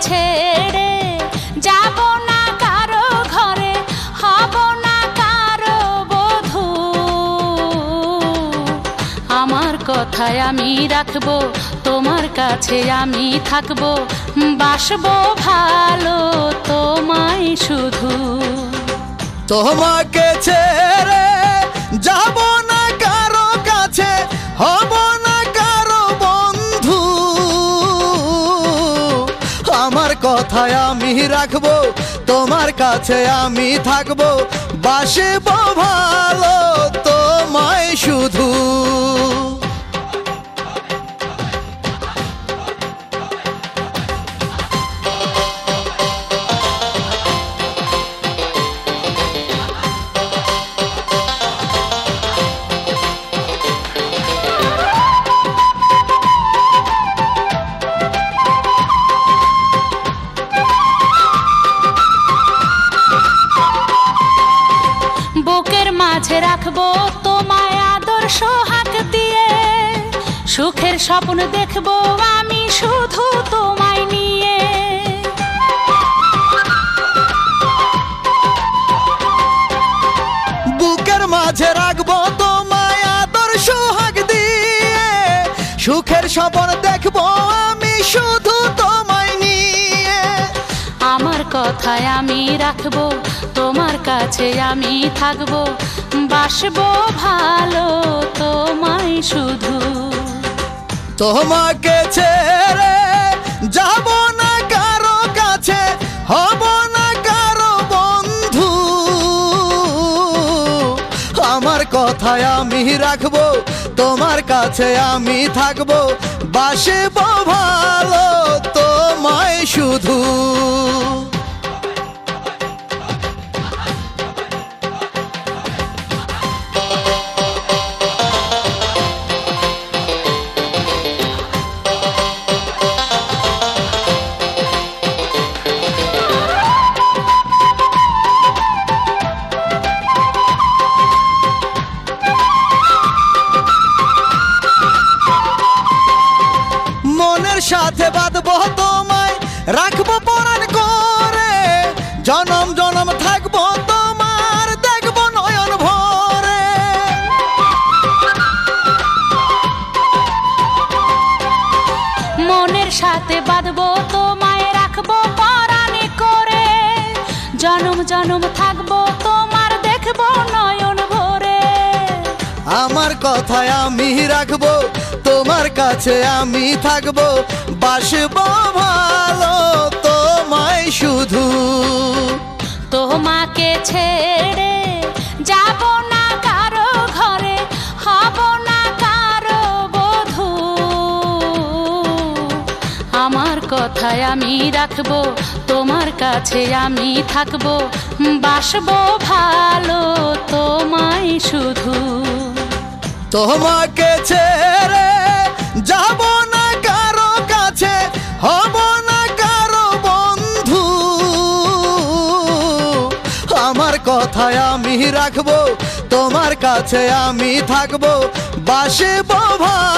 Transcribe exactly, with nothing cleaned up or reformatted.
ছেড়ে যাব না কারো ঘরে, হব না কারো বধূ। আমার কথায় আমি রাখবো, তোমার কাছে আমি থাকবো, বাসবো ভালো তোমায় শুধু। তোমাকে ছেড়ে যাব না কারো কাছে, হব না কারো বন্ধু। আমার কথায় আমি রাখবো, তোমার কাছে আমি থাকবো, বাসবো ভালো তোমায় শুধু। বুকের মাঝে রাখবো তোমায় আদর সোহাগ দিয়ে, সুখের স্বপ্ন দেখবো আমি শুধু তোমায় নিয়ে। বুকের মাঝে রাখবো তোমায় আদর সোহাগ দিয়ে, সুখের স্বপ্ন দেখবো আমি শুধু তোমায় নিয়ে। আমার কথায় আমি রাখবো, তোমার কাছে আমি থাকবো, বাসবো ভালো তোমায় শুধু। তোমাকে ছেড়ে যাব না কারো কাছে, হব না কারো বন্ধু। আমার কথায় আমি রাখবো, তোমার কাছে আমি থাকবো, বাসবো ভালো তোমায় শুধু। মনের সাথে বাঁধবো তোমায়, রাখবো পরাণ করে, জনম জনম থাকবো তোমার, দেখবো নয়ন ভরে। মনের সাথে বাঁধবো তোমায়, রাখবো পরাণে করে, জনম জনম থাকবো তোমার, দেখবো নয়ন ভরে। আমার কথায় আমি রাখবো, তোমার কাছে আমি থাকবো, বাসবো ভালো তোমায় শুধু। তোমাকে ছেড়ে যাব না কারো ঘরে, হব না কারো বধূ। আমার কথায় আমি রাখবো, তোমার কাছে আমি থাকবো, বাসবো ভালো তোমায় শুধু। তোমাকে ছেড়ে যাব না কারো কাছে, হব না কারো বন্ধু। আমার কথায় আমি রাখবো, তোমার কাছে আমি থাকবো, বাসবো ভালো।